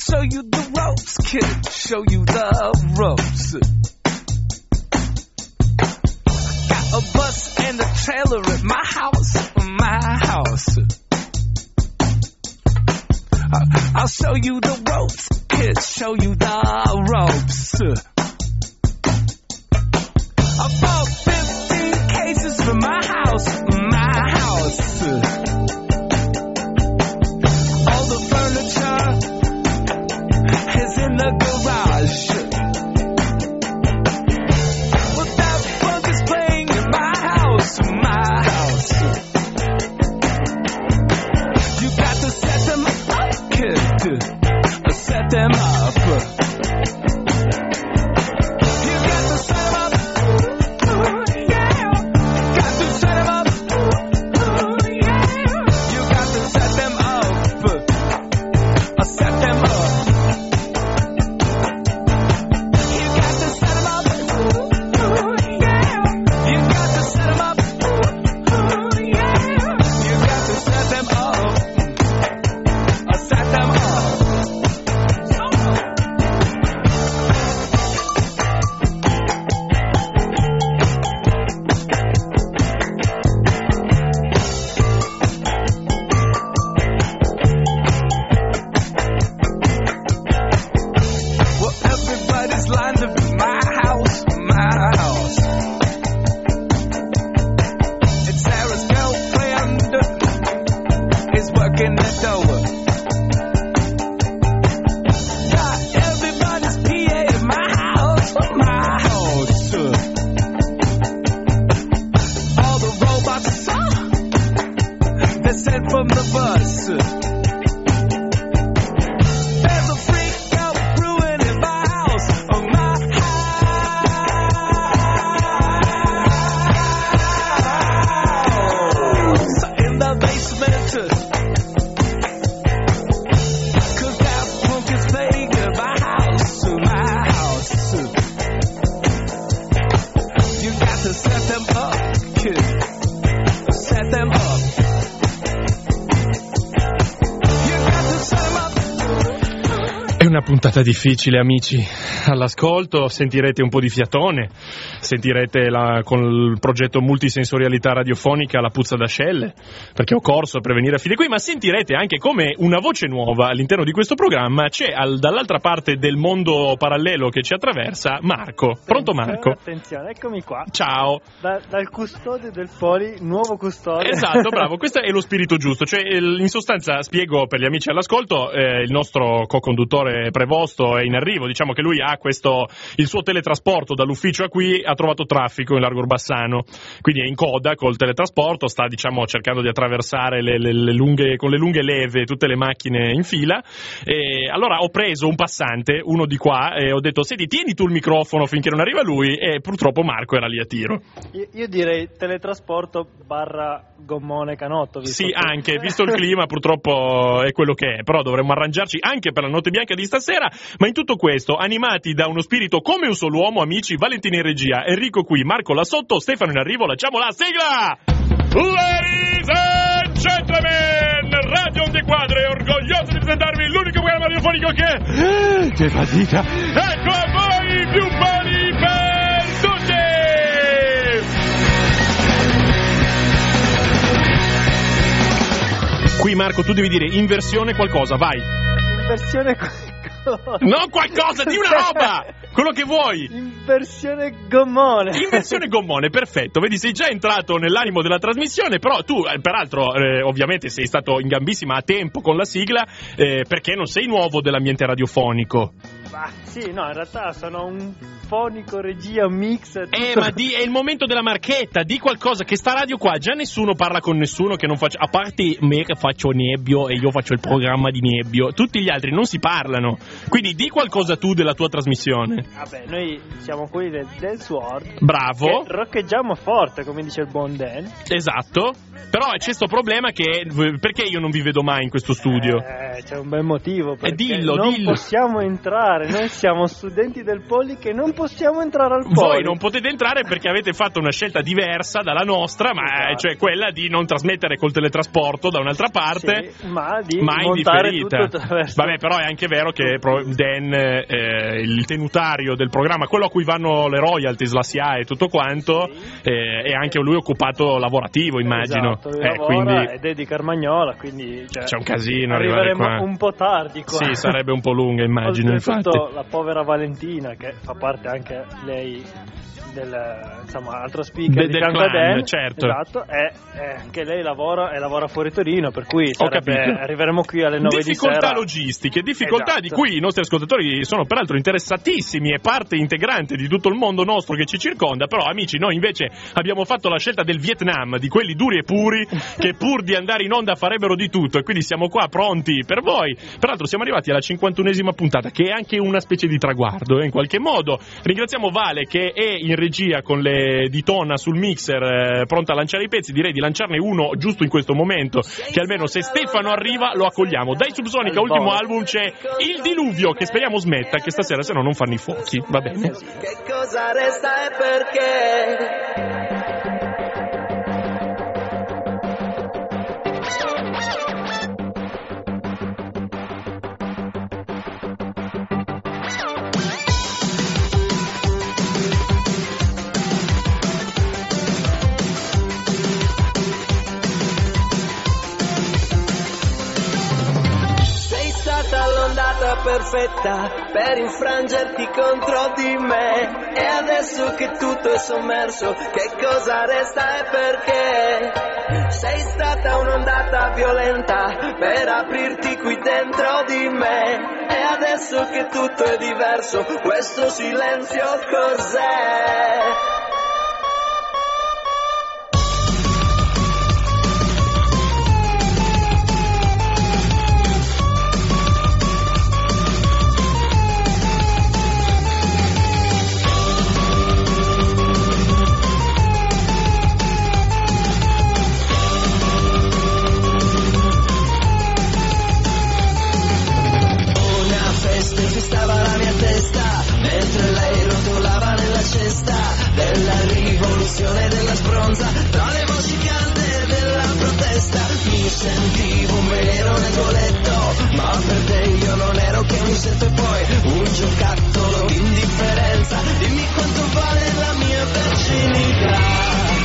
show you the ropes, kid, show you the ropes. Got a bus and a trailer at my house, my house. I'll show you the ropes, kid, show you the ropes. I bought 15 cases for my house, my house. All the furniture is in the garage. Well, that funk is playing in my house, my house. You got to set them up, kid. Set them up. You got to set them up. Yeah. Got to set them up. Yeah. You got to set them up. Set them up. You got to set them up. Yeah. You got to set them up. Yeah. You got to set them up. Set them up. Well, everybody's lined up in my house, my house. And Sarah's girlfriend is working the door. Got everybody's PA in my house, my house. All the robots, they're sent from the bus. There's a freak out brewing in my house, my house. In the basement. 'Cause that punk is playing in my house, my house. You got to set them up, kid. Set them up. You got to set them up. È una puntata difficile, amici. All'ascolto sentirete un po' di fiatone, sentirete con il progetto multisensorialità radiofonica la puzza d'ascelle, perché ho corso per venire a fine qui, ma sentirete anche come una voce nuova all'interno di questo programma c'è dall'altra parte del mondo parallelo che ci attraversa, Marco. Pronto, Marco? Attenzione, eccomi qua. Ciao. Dal custode del Poli, nuovo custode. Esatto, bravo, questo è lo spirito giusto, cioè in sostanza spiego per gli amici all'ascolto, il nostro co-conduttore prevosto è in arrivo, diciamo che lui ha il suo teletrasporto dall'ufficio a qui, ha trovato traffico in Largo Orbassano, quindi è in coda col teletrasporto, sta cercando di attraversare con le lunghe leve tutte le macchine in fila, e allora ho preso un passante, uno di qua, e ho detto: senti, tieni tu il microfono finché non arriva lui, e purtroppo Marco era lì a tiro. Io direi teletrasporto / gommone canotto. Sì, anche, visto il clima purtroppo è quello che è, però dovremmo arrangiarci anche per la notte bianca di stasera, ma in tutto questo animati da uno spirito come un solo uomo, amici. Valentina in regia, Enrico qui, Marco là sotto, Stefano in arrivo, lanciamo la sigla! Ladies and gentlemen, Radio Onde Quadre è orgoglioso di presentarvi l'unico programma radiofonico che fatica! Ecco a voi più buoni per tutti! Qui Marco, tu devi dire inversione qualcosa, vai! Inversione non qualcosa, di una roba! Quello che vuoi! Inversione gommone! Inversione gommone, perfetto. Vedi, sei già entrato nell'animo della trasmissione, però tu, peraltro, ovviamente sei stato in gambissima a tempo con la sigla, perché non sei nuovo dell'ambiente radiofonico. Bah, sì, no, in realtà sono un fonico, regia, un mix. Tutto. Ma è il momento della marchetta, di qualcosa, che sta radio qua, già nessuno parla con nessuno, che non faccia, a parte me che faccio Nebbio e io faccio il programma di Nebbio, tutti gli altri non si parlano. Quindi di qualcosa tu della tua trasmissione. Vabbè, noi siamo quelli del Dance World. Bravo. Che roccheggiamo forte, come dice il buon Dan. Esatto. Però c'è sto problema che perché io non vi vedo mai in questo studio? C'è un bel motivo, perché dillo. non possiamo entrare. Noi siamo studenti del Poli che non possiamo entrare al Poli. Voi non potete entrare perché avete fatto una scelta diversa dalla nostra, ma cioè quella di non trasmettere col teletrasporto da un'altra parte, sì, ma di in montare differita. tutto attraverso. Vabbè, però è anche vero che Dan, il tenutario del programma, quello a cui vanno le royalties, la SIA e tutto quanto, è anche lui occupato lavorativo, immagino. Esatto, lui lavora quindi ed è di Carmagnola, quindi c'è un casino arrivare arriveremo qua. un po' tardi qua. Sì, sarebbe un po' lunga, immagino, infatti. Oltretutto la povera Valentina, che fa parte anche lei del, insomma, altro speaker di del fianco a clan, Dan, certo. esatto, anche lei lavora fuori Torino, per cui arriveremo qui alle 9 difficoltà di sera. logistiche, difficoltà Esatto. di cui i nostri ascoltatori sono peraltro interessatissimi e parte integrante di tutto il mondo nostro che ci circonda. Però amici, noi invece abbiamo fatto la scelta del Vietnam, di quelli duri e puri che pur di andare in onda farebbero di tutto, e quindi siamo qua pronti per voi. Peraltro siamo arrivati alla 51esima puntata, che è anche una specie di traguardo, in qualche modo. Ringraziamo Vale che è in regia con le ditona sul mixer, pronta a lanciare i pezzi. Direi di lanciarne uno giusto in questo momento, che almeno se Stefano arriva lo accogliamo. Dai Subsonica, ultimo album, c'è Il Diluvio, che speriamo smetta, che stasera se no non fanno i fuochi, va bene? Che cosa resta e perché? L'ondata perfetta per infrangerti contro di me, e adesso che tutto è sommerso, che cosa resta e perché? Sei stata un'ondata violenta per aprirti qui dentro di me, e adesso che tutto è diverso, questo silenzio cos'è? Della rivoluzione, della sbronza, tra le voci calde della protesta, mi sentivo un veleno nel tuo letto, ma per te io non ero che un insetto e poi un giocattolo di indifferenza. Dimmi quanto vale la mia virginità.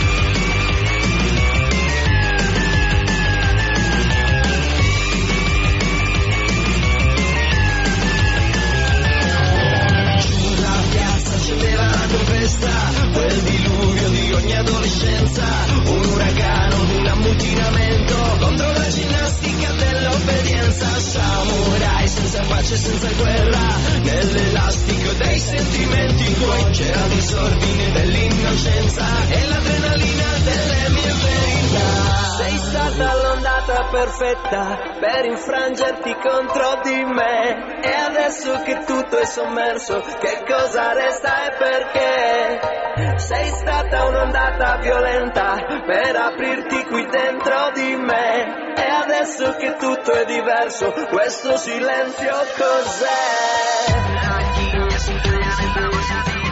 Quel diluvio di ogni adolescenza, un uragano, un ammutinamento contro la ginnastica dell'obbedienza. Samurai senza pace, senza guerra, nell'elastico dei sentimenti tuoi c'era disordine dell'innocenza e l'adrenalina delle mie verità. Sei stata l'ondata perfetta per infrangerti contro di me, e adesso che tutto è sommerso, che cosa resta e perché? Sei stata un'ondata violenta per aprirti qui dentro di me, e adesso che tutto è diverso, questo silenzio cos'è? La chiglia si incaglia nella voglia di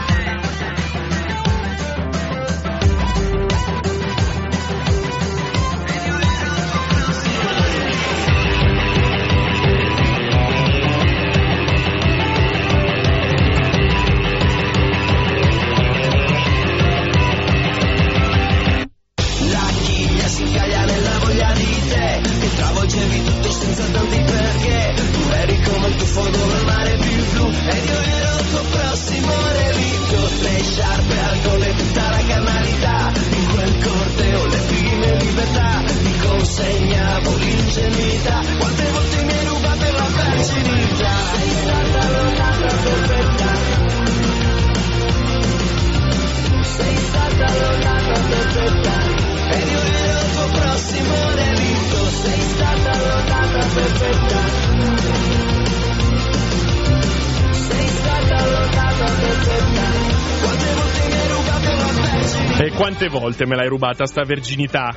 te, che travolgevi tutto senza tanti perché. Tu eri come il tuffo dove il mare è più blu, ed io ero il tuo prossimo relitto. Le sciarpe al collo e tutta la carnalità, in quel corteo le prime libertà, ti consegnavo l'ingenuità. Quante volte mi hai rubato la virginità? Sei stata l'ondata perfetta, sei stata l'ondata perfetta, ed io ero il tuo prossimo relitto. Sei stata l'ondata perfetta. Quante volte me l'hai rubata sta verginità?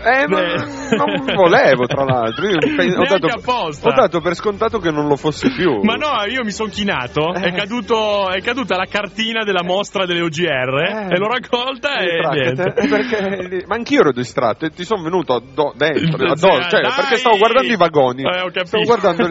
Non volevo, tra l'altro. Io ho dato per scontato che non lo fosse più. Ma no, io mi sono chinato. È caduta la cartina della mostra delle OGR e l'ho raccolta e niente. Perché, ma anch'io ero distratto e ti sono venuto dentro, addosso, cioè, perché stavo guardando i vagoni. Stavo guardando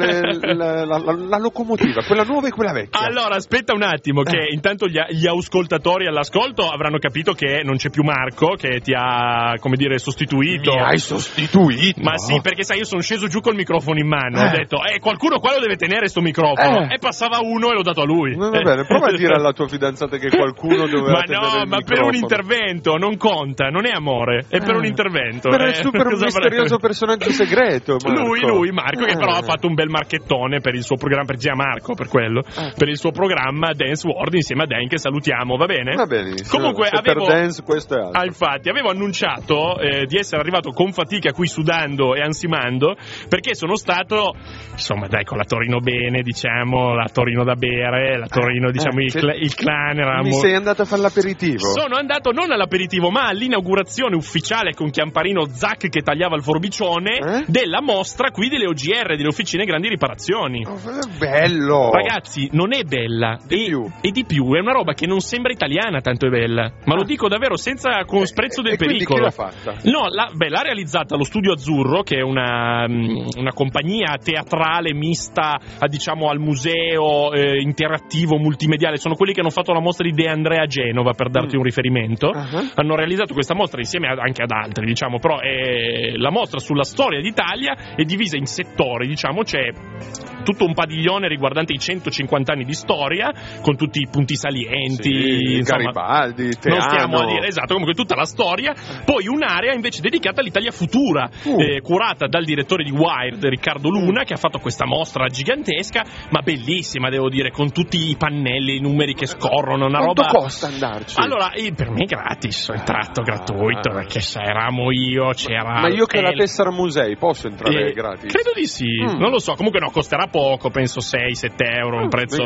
la locomotiva, quella nuova e quella vecchia. Allora, aspetta un attimo, che intanto gli ascoltatori all'ascolto avranno capito che non c'è più Marco, che ti ha, come dire, sostituito. Mi hai sostituito? Ma sì, perché sai, io sono sceso giù col microfono in mano. Ho detto, qualcuno qua lo deve tenere sto microfono. E passava uno e l'ho dato a lui. Va bene, prova a dire alla tua fidanzata che qualcuno doveva tenere il microfono. Per un intervento, non conta, non è amore, è per un intervento. Per il super misterioso personaggio segreto, Marco. Lui, Marco, che però ha fatto un bel marchettone per il suo programma, per Gianmarco, per quello, per il suo programma Dance World insieme a Dan, che salutiamo, va bene? Va benissimo. Comunque per dance questo è altro. Infatti, avevo annunciato di essere arrivato con fatica qui sudando e ansimando, perché sono stato, insomma, dai, con la Torino bene, diciamo, la Torino da bere, la Torino, diciamo, il clan era... Mi sei andato a fare l'aperitivo? Sono andato non all'aperitivo, ma all'inaugurazione ufficiale con Chiamparino Zac che tagliava il forbicione della mostra qui delle OGR, delle Officine Grandi Riparazioni. Bello! Ragazzi, non è bella. E di più, è una roba che non sembra italiana, tanto è bella. Ma lo dico davvero senza con sprezzo del pericolo. Chi l'ha fatta? No, l'ha realizzata lo Studio Azzurro, che è una compagnia teatrale mista diciamo al museo interattivo multimediale. Sono quelli che hanno fatto la mostra di De Andrea a Genova, per darti un riferimento. Hanno realizzato questa mostra insieme anche ad altri, diciamo, però è la mostra sulla storia d'Italia è divisa in settori, diciamo, c'è tutto un padiglione riguardante i 150 anni di storia, con tutti i punti salienti, insomma, Garibaldi, Teano. Non stiamo a dire, esatto, comunque tutta la storia. Poi un'area invece dedicata all'Italia futura, curata dal direttore di Wired, Riccardo Luna, che ha fatto questa mostra gigantesca, ma bellissima, devo dire, con tutti i pannelli, i numeri che scorrono, una Quanto roba... costa andarci? Allora, per me è gratis, il tratto gratuito, perché eravamo io, c'era... Ma io che la tessera musei posso entrare gratis? Credo di sì, non lo so, comunque no, costerà poco, penso 6-7 euro, un prezzo...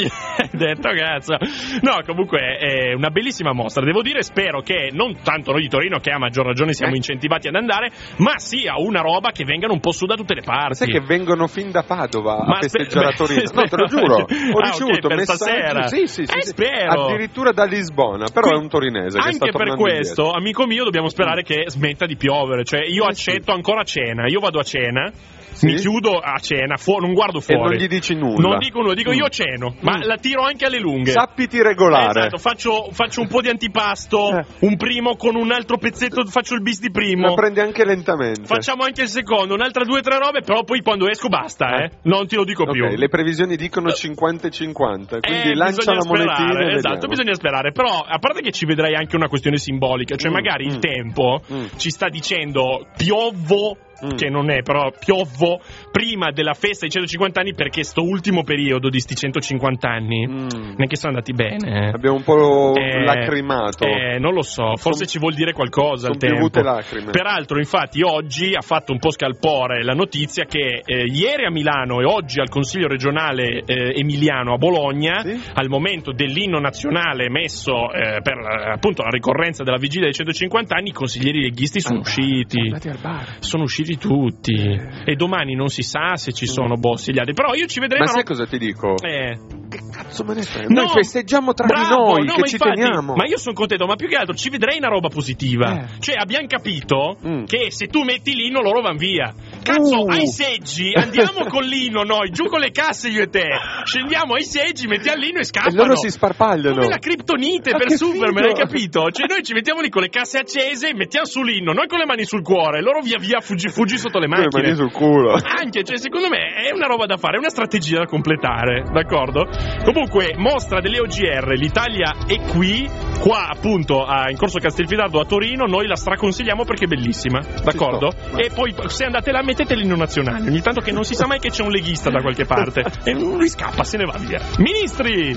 detto cazzo. No, comunque è una bellissima mostra, devo dire, spero che non tanto noi di Torino, che a maggior ragione siamo incentivati ad andare, ma sia una roba che vengano un po' su da tutte le parti. Sai che vengono fin da Padova a festeggiare a Torino? No, te lo giuro, ho ricevuto messaggi. Sì. Spero. Addirittura da Lisbona, però è un torinese che sta tornando anche per questo, indietro. Amico mio, dobbiamo sperare che smetta di piovere, cioè io accetto ancora cena, io vado a cena. Mi chiudo a cena, non guardo fuori. E non gli dici nulla. Non dico nulla, dico io ceno, ma la tiro anche alle lunghe. Sappiti regolare. Esatto, faccio un po' di antipasto, un primo con un altro pezzetto, faccio il bis di primo. La prendi anche lentamente. Facciamo anche il secondo, un'altra 2 o 3 robe, però poi quando esco basta, non ti lo dico più. Le previsioni dicono 50 e 50, quindi lancia la monetina. Esatto, bisogna sperare, però a parte che ci vedrai anche una questione simbolica, cioè magari il tempo ci sta dicendo piovo, che non è, però piovo prima della festa dei 150 anni, perché sto ultimo periodo di sti 150 anni neanche sono andati bene. Abbiamo un po' lacrimato. Non lo so, forse ci vuol dire qualcosa il tempo. Piovute lacrime. Peraltro, infatti, oggi ha fatto un po' scalpore la notizia che ieri a Milano e oggi al Consiglio regionale emiliano a Bologna, al momento dell'inno nazionale messo per appunto la ricorrenza della vigilia dei 150 anni, i consiglieri leghisti sono usciti. Sono usciti tutti e domani non si sa se ci sono gli altri, però io ci vedrei. Ma sai cosa ti dico? Che cazzo me ne frega? Noi festeggiamo tra noi, che ci teniamo. Ma io sono contento, ma più che altro ci vedrei una roba positiva. Cioè abbiamo capito che se tu metti l'inno loro vanno via. Cazzo, ai seggi andiamo con l'inno noi, giù con le casse io e te, scendiamo ai seggi, mettiamo l'inno e scappano. E loro si sparpagliano. Come la criptonite per Superman, hai capito? Cioè noi ci mettiamo lì con le casse accese, mettiamo su l'inno, noi con le mani sul cuore, loro via fuggi sotto le macchine. Con le mani sul culo. Anche, cioè secondo me è una roba da fare, è una strategia da completare, d'accordo? Comunque, mostra delle OGR, l'Italia è qui, qua appunto in Corso Castelfidardo a Torino, noi la straconsigliamo perché è bellissima, d'accordo? E poi se andate là mettete l'inno nazionale, ogni tanto che non si sa mai che c'è un leghista da qualche parte e lui scappa, se ne va via. Ministri!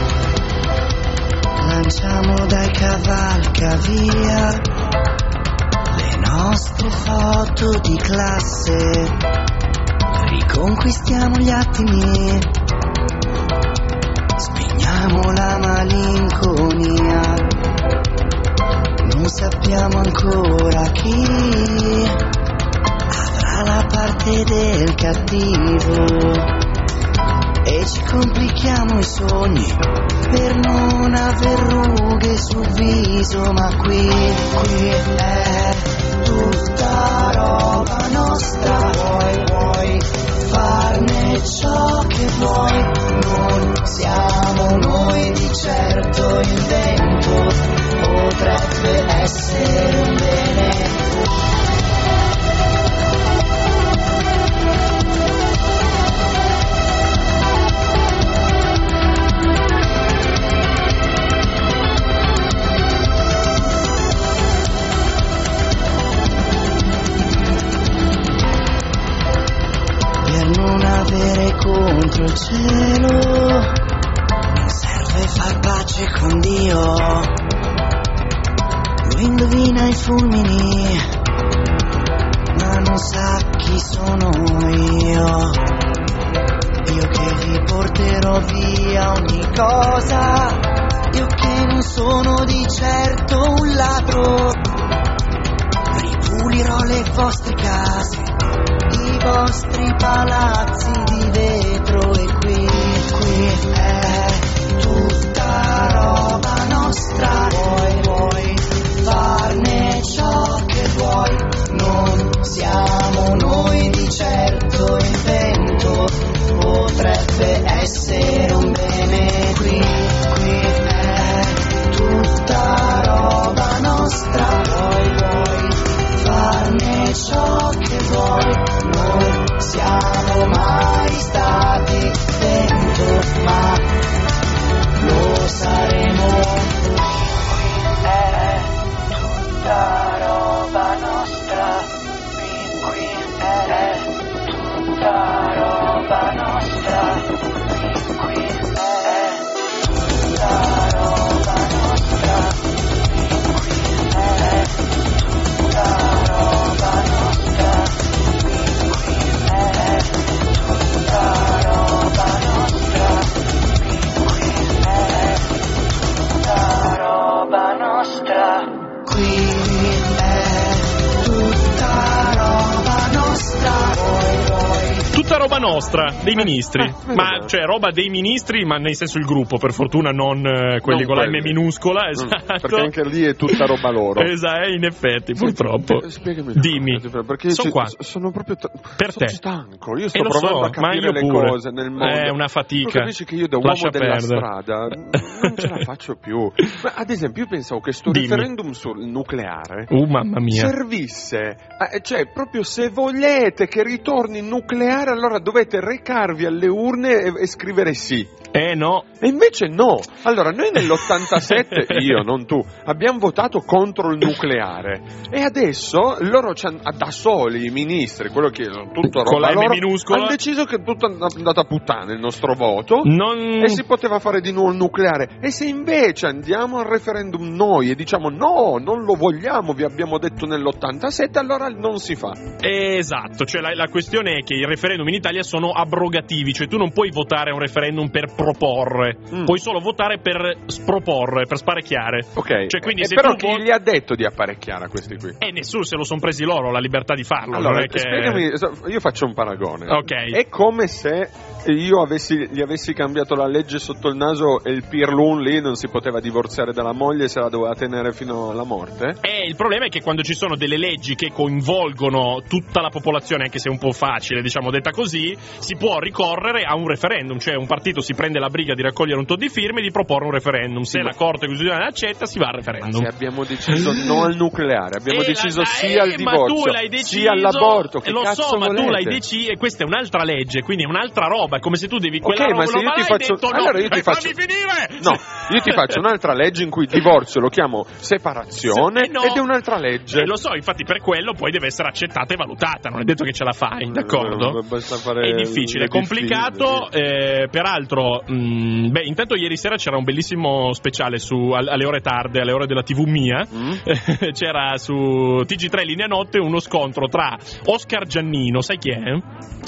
Lanciamo dai cavalcavia le nostre foto di classe, riconquistiamo gli attimi, spegniamo la malinconia, non sappiamo ancora chi avrà la parte del cattivo. E ci complichiamo i sogni per non aver rughe sul viso, ma qui è tutta roba nostra. Vuoi farne ciò che vuoi, non siamo noi di certo, il vento potrebbe essere un bene. Contro il cielo non serve far pace con Dio, lui indovina i fulmini ma non sa chi sono io che vi porterò via ogni cosa, io che non sono di certo un ladro, ripulirò le vostre case, i vostri palazzi di vetro, e qui è tutta roba nostra. Vuoi farne ciò che vuoi, non siamo noi di certo, il vento potrebbe essere un bene. Qui è tutta roba nostra. Vuoi farne ciò che vuoi, non siamo mai stati dentro, ma lo saremo. È tutta roba nostra, qui è tutta roba nostra, qui è tutta roba nostra, qui è tutta roba nostra. Tutta roba nostra, dei ministri, ma cioè roba dei ministri, ma nel senso il gruppo, per fortuna non quelli non con quelli. la M minuscola, esatto. Perché anche lì è tutta roba loro. Esatto, in effetti, purtroppo. Spiegami. Dimmi, perché sono qua. Sono proprio per sono te. stanco, io sto lo provando so, a capire le pure. cose nel mondo. È una fatica. Tu capisci che io da uomo Lascia della perdere. strada non ce la faccio più. Ma ad esempio io pensavo che sto Dimmi. referendum sul nucleare Mamma mia. servisse, cioè proprio se volete che ritorni il nucleare, allora dovete recarvi alle urne e scrivere sì. No. E invece no. Allora noi nell'87, io non tu, abbiamo votato contro il nucleare e adesso loro da soli, i ministri, quello che sono tutto con roba la M loro, minuscola, hanno deciso che è tutto andato a puttane il nostro voto non... e si poteva fare di nuovo il nucleare. E se invece andiamo al referendum noi e diciamo no, non lo vogliamo, vi abbiamo detto nell'87, allora non si fa. Esatto, cioè la questione è che i referendum in Italia sono abrogativi, cioè tu non puoi votare un referendum per proporre, puoi solo votare per sproporre, per sparecchiare. Ok, cioè, quindi se però tu chi gli ha detto di apparecchiare a questi qui? Nessuno, se lo sono presi loro la libertà di farlo. Allora, non è che... spiegami, io faccio un paragone. Ok. È come se io gli avessi cambiato la legge sotto il naso e il Pirlun lì non si poteva divorziare dalla moglie e se la doveva tenere fino alla morte. Il problema è che quando ci sono delle leggi che coinvolgono tutta la popolazione, anche se è un po' facile, diciamo, detta così, si può ricorrere a un referendum, cioè un partito si prende la briga di raccogliere un tot di firme e di proporre un referendum. Se la Corte Costituzionale accetta, si va al referendum. Ma se abbiamo deciso no al nucleare, abbiamo deciso sì al ma tu divorzio, l'hai deciso, sì all'aborto, che lo cazzo so, ma volete? tu l'hai deciso e questa è un'altra legge, quindi è un'altra roba, è come se tu devi quella roba, ma se io ti faccio detto, no, allora io ti faccio fammi finire! No, io ti faccio un'altra legge in cui divorzio lo chiamo separazione no. ed è un'altra legge. Lo so, infatti per quello poi deve essere accettata e valutata, non è detto che ce la fai, d'accordo? Basta fare È difficile, è complicato, peraltro, intanto ieri sera c'era un bellissimo speciale alle ore tarde, alle ore della TV mia, c'era su TG3 Linea Notte uno scontro tra Oscar Giannino, sai chi è?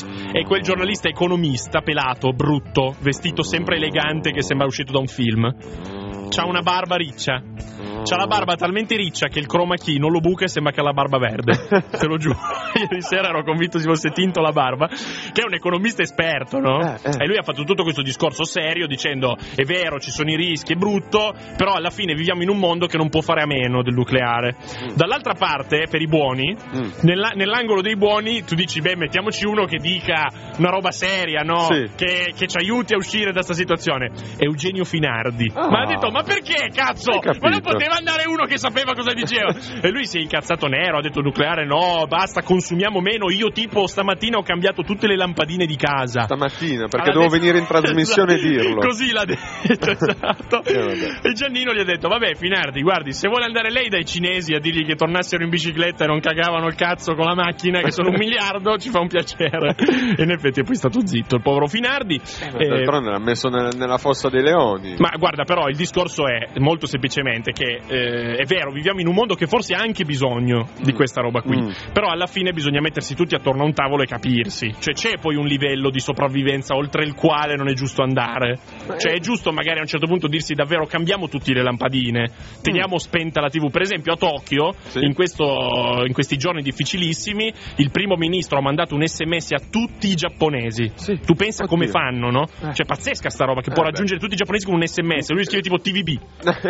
È quel giornalista economista pelato, brutto, vestito sempre elegante che sembra uscito da un film. C'ha una barba riccia. C'ha la barba talmente riccia che il chroma key non lo buca e sembra che ha la barba verde. Te lo giuro. Ieri sera ero convinto si fosse tinto la barba. Che è un economista esperto, no? E lui ha fatto tutto questo discorso serio dicendo: è vero, ci sono i rischi, è brutto, però alla fine viviamo in un mondo che non può fare a meno del nucleare. Dall'altra parte, per i buoni, nell'angolo dei buoni, tu dici: beh, mettiamoci uno che dica una roba seria, no? Sì. Che ci aiuti a uscire da sta situazione. Eugenio Finardi. Ma ha detto: ma perché, cazzo? Hai capito? Ma non poteva andare uno che sapeva cosa diceva. E lui si è incazzato nero, ha detto: nucleare no, basta, consumiamo meno. Io tipo stamattina ho cambiato tutte le lampadine di casa. Stamattina, perché dovevo venire in trasmissione e dirlo. Così l'ha detto, esatto. E Giannino gli ha detto: vabbè, Finardi, guardi, se vuole andare lei dai cinesi a dirgli che tornassero in bicicletta e non cagavano il cazzo con la macchina, che sono 1 miliardo, ci fa un piacere. E in effetti è poi stato zitto il povero Finardi. D'altronde l'ha messo nella fossa dei leoni. Ma guarda, però il discorso è molto semplicemente che è vero, viviamo in un mondo che forse ha anche bisogno di questa roba qui, però alla fine bisogna mettersi tutti attorno a un tavolo e capirsi. Cioè c'è poi un livello di sopravvivenza oltre il quale non è giusto andare. Cioè è giusto magari a un certo punto dirsi: davvero, cambiamo tutte le lampadine, teniamo spenta la TV. Per esempio a Tokyo, in questi giorni difficilissimi, il primo ministro ha mandato un SMS a tutti i giapponesi. Tu pensa come fanno, no? Cioè pazzesca sta roba, che può raggiungere tutti i giapponesi con un SMS. Lui scrive tipo TVB.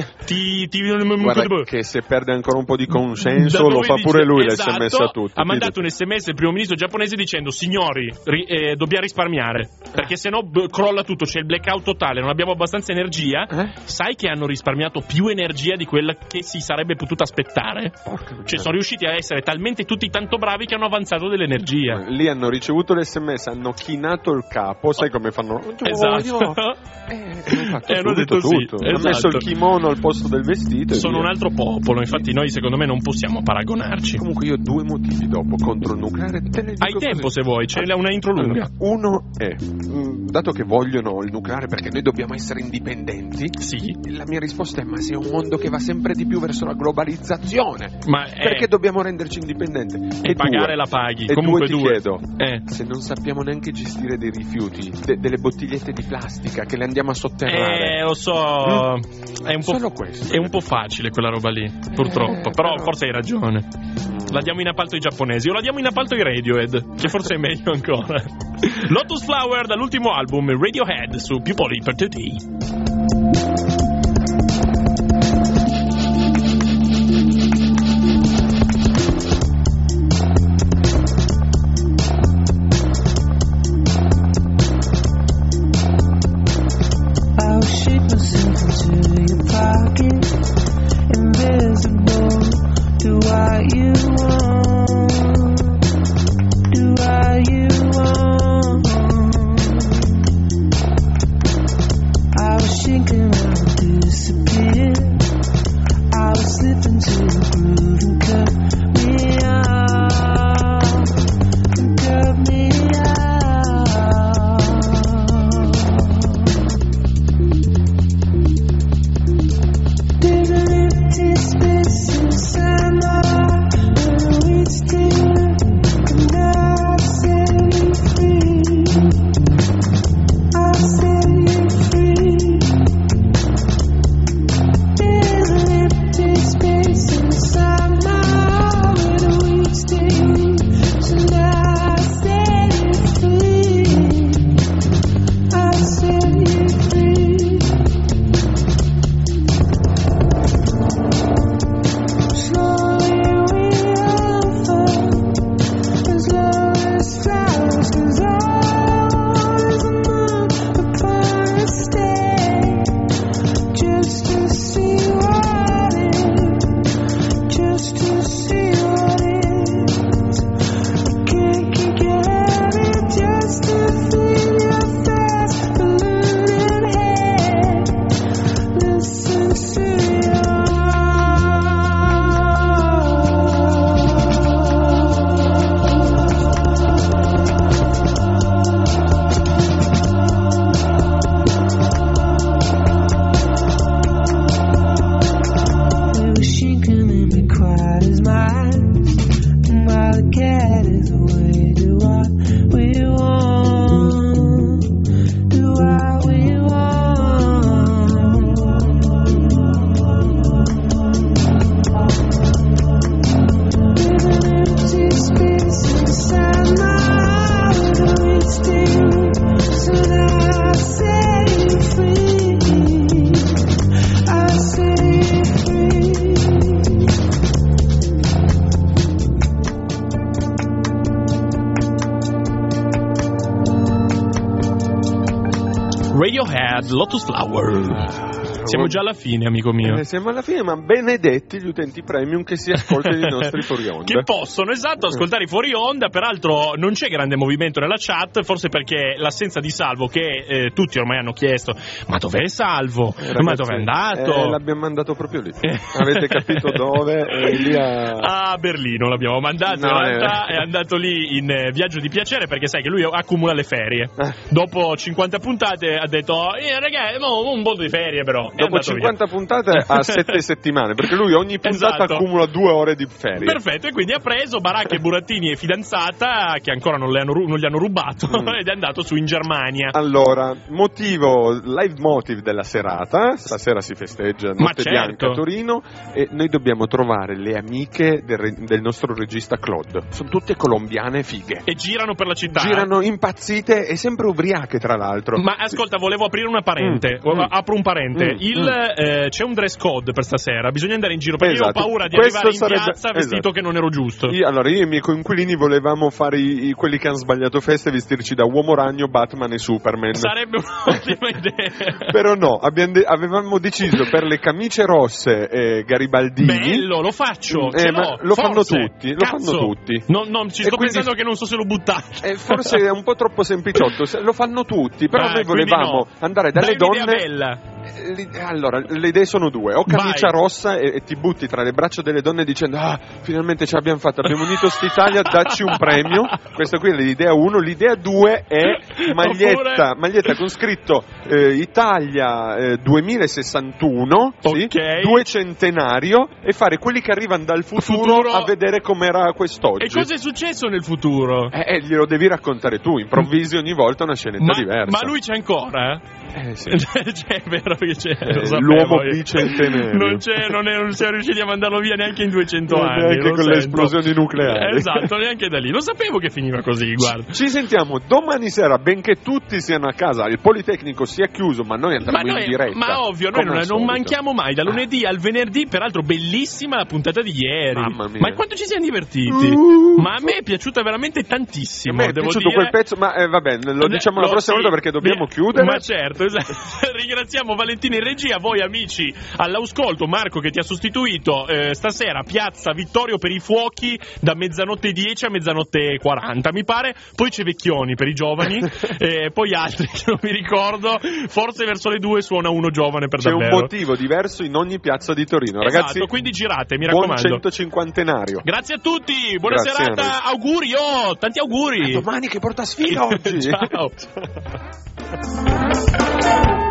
Guarda che se perde ancora un po' di consenso lo fa pure lui l'SMS a tutti. Ha mandato un SMS al primo ministro giapponese dicendo: signori, dobbiamo risparmiare, perché sennò crolla tutto, c'è il blackout totale, non abbiamo abbastanza energia. Sai che hanno risparmiato più energia di quella che si sarebbe potuta aspettare? Cioè sono riusciti a essere talmente tutti tanto bravi che hanno avanzato dell'energia. Lì hanno ricevuto l'SMS, hanno chinato il capo, sai come fanno? Esatto. Hanno detto tutto. Hanno messo il kimono al posto del vestito. Sono un altro popolo, infatti noi secondo me non possiamo paragonarci. Comunque io ho 2 motivi dopo contro il nucleare. Hai tempo se vuoi, c'è una intro lunga. Uno è, dato che vogliono il nucleare perché noi dobbiamo essere indipendenti, la mia risposta è: ma se è un mondo che va sempre di più verso la globalizzazione, perché dobbiamo renderci indipendenti? E pagare la paghi. E comunque ti chiedo, se non sappiamo neanche gestire dei rifiuti, delle bottigliette di plastica che le andiamo a sotterrare. Lo so, è un po', solo questo. è un po' facile quella roba lì, purtroppo, però forse hai ragione. La diamo in appalto ai giapponesi o la diamo in appalto ai Radiohead, che forse è meglio ancora. Lotus Flower dall'ultimo album Radiohead su Più Poli per tutti. Radiohead, Lotus Flower. Siamo già alla fine, amico mio. Siamo alla fine, ma benedetti gli utenti premium che si ascoltano i nostri fuori onda. Che possono, esatto, ascoltare i fuori onda. Peraltro non c'è grande movimento nella chat, forse perché l'assenza di Salvo, che tutti ormai hanno chiesto: ma dov'è Salvo? Ragazzi, ma dov'è andato? L'abbiamo mandato proprio lì. Avete capito dove? Lì a Berlino l'abbiamo mandato, in realtà è andato lì in viaggio di piacere, perché sai che lui accumula le ferie. Dopo 50 puntate ha detto: ragazzi, un po' di ferie però. Dopo 50 puntate a 7 settimane, perché lui ogni puntata accumula 2 ore di ferie. Perfetto, e quindi ha preso Baracca e Burattini e fidanzata, che ancora non gli hanno rubato, ed è andato su in Germania. Allora, live motive della serata, stasera si festeggia Notte Bianca a Torino, e noi dobbiamo trovare le amiche del nostro regista Claude. Sono tutte colombiane fighe. E girano per la città. Girano impazzite e sempre ubriache, tra l'altro. Ma ascolta, volevo aprire una parente. Apro un parente. C'è un dress code per stasera, bisogna andare in giro, perché io ho paura di arrivare in piazza vestito che non ero giusto. Allora, io e i miei coinquilini volevamo fare quelli che hanno sbagliato festa e vestirci da Uomo Ragno, Batman e Superman. Sarebbe un'ottima idea. Però no, avevamo deciso per le camicie rosse Garibaldini. Bello, lo faccio. Lo fanno tutti. Ci sto pensando che non so se lo buttate. Forse è un po' troppo sempliciotto. Lo fanno tutti, però noi volevamo andare dalle donne. Bella. Allora, le idee sono 2: o camicia rossa e ti butti tra le braccia delle donne dicendo: finalmente ce l'abbiamo fatta, abbiamo unito st'Italia, dacci un premio. Questa qui è l'idea 1. L'idea 2 è maglietta con scritto Italia 2061, sì, 2 centenario, e fare quelli che arrivano dal futuro a vedere com'era quest'oggi. E cosa è successo nel futuro? Glielo devi raccontare tu, improvvisi ogni volta una scenetta diversa. Ma lui c'è ancora? Sì. C'è, vero che c'è, l'uomo bicentenario. Non siamo riusciti a mandarlo via neanche in 200 anni. Neanche con le esplosioni nucleari. Esatto, neanche da lì. Lo sapevo che finiva così, guarda. Ci sentiamo domani sera, benché tutti siano a casa, il Politecnico sia chiuso, ma noi andremo in diretta. Ma ovvio, noi non manchiamo mai, da lunedì al venerdì. Peraltro bellissima la puntata di ieri. Mamma mia. Ma quanto ci siamo divertiti. Ma a me è piaciuta veramente tantissimo. A me è piaciuto quel pezzo, ma va bene, lo diciamo la prossima volta perché dobbiamo chiudere. Ma certo, esatto. Ringraziamo Valentina in regia, voi amici all'ascolto, Marco che ti ha sostituito. Stasera Piazza Vittorio per i fuochi da mezzanotte 10 a mezzanotte 40 mi pare, poi c'è Vecchioni per i giovani, poi altri che non mi ricordo, forse verso le 2 suona uno giovane per davvero. C'è un motivo diverso in ogni piazza di Torino, esatto, ragazzi. Quindi girate, mi raccomando. Buon 150enario. Grazie a tutti, buona serata, auguri, tanti auguri. Domani che porta sfiga oggi. Ciao.